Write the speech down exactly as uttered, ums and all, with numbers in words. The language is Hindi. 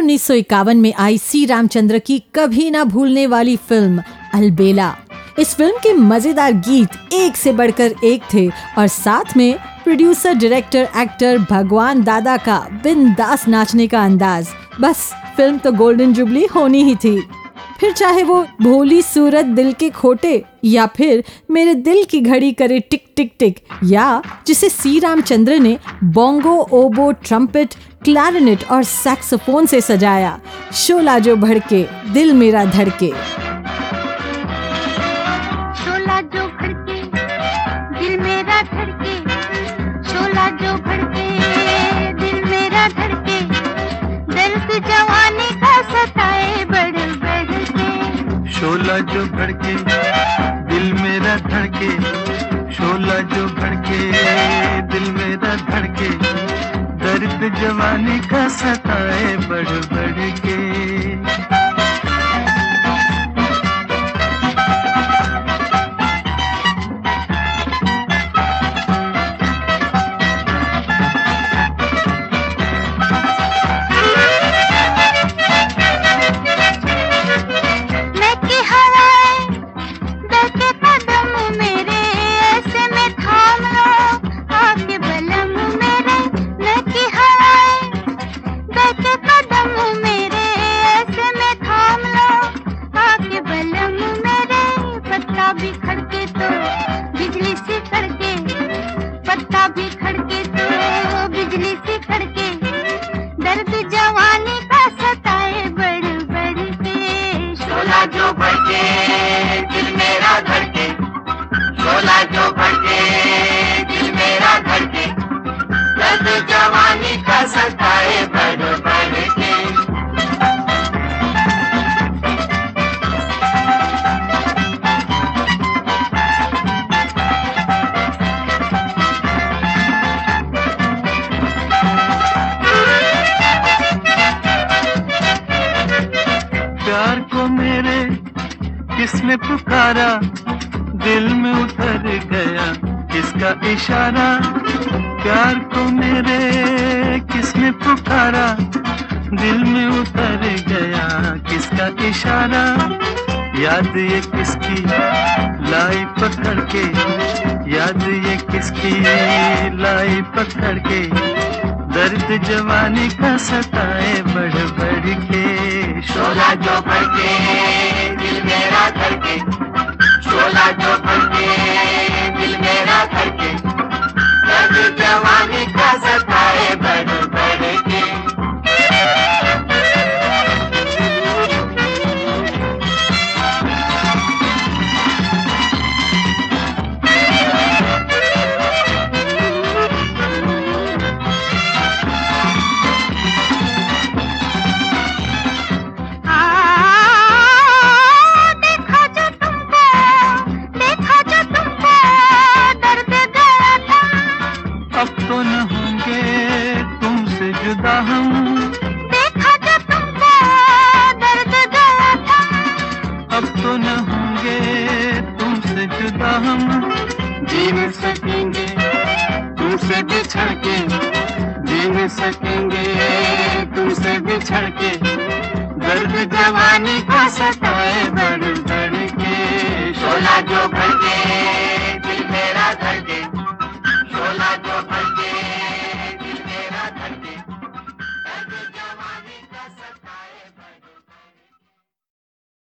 उन्नीस सौ इक्यावन में आई सी रामचंद्र की कभी ना भूलने वाली फिल्म अलबेला। इस फिल्म के मजेदार गीत एक से बढ़कर एक थे और साथ में प्रोड्यूसर, डायरेक्टर, एक्टर भगवान दादा का बिंदास नाचने का अंदाज, बस फिल्म तो गोल्डन जुबली होनी ही थी। फिर चाहे वो भोली सूरत दिल के खोटे या फिर मेरे दिल की घड़ी करे टिक टिक टिक, या जिसे सी रामचंद्र ने बोंगो, ओबो, ट्रम्पेट, क्लैरिनेट और सैक्सोफोन से सजाया, शोला जो भड़के दिल मेरा धड़के। शोला जो भड़के दिल मेरा धड़के, शोला जो भड़के दिल मेरा धड़के, दर्द जवानी का सताए बढ़ बढ़ के। शोला जो भड़के दिल मेरा धड़के, शोला जो भड़के दिल मेरा धड़के, दर्द जवानी का सताए बढ़ बढ़ के। भी खड़के तो बिजली से खड़के, पत्ता भी खड़के तो बिजली से खड़के, दर्द जवानी का सताए बढ़ बढ़ के। शोला जो भड़के दिल मेरा धड़के, शोला जो भड़के दिल मेरा धड़के, दर्द जवानी का सताए बढ़ बढ़ के। प्यार को मेरे किसने पुकारा, दिल में उतर गया किसका इशारा। प्यार को मेरे किसने पुकारा, दिल में उतर गया किसका इशारा। याद ये किसकी लाई पकड़ के, याद ये किसकी लाई पकड़ के, दर्द जवानी का सताए बढ़ बढ़ के। शोला जो भड़के दिल मेरा धड़के, शोला जो भड़के दिल मेरा धड़के, दर्द जवानी का सताए बढ़ बढ़ के। अब तो न होंगे तुमसे जुदा हम, देखा जो तुमको दर्द गया था। अब तो न होंगे तुमसे जुदा हम, जी न सकेंगे तुमसे बिछड़ के, जी न सकेंगे तुमसे बिछड़ के, दर्द जवानी का सताए बढ़ बढ़ के। शोला जो भड़के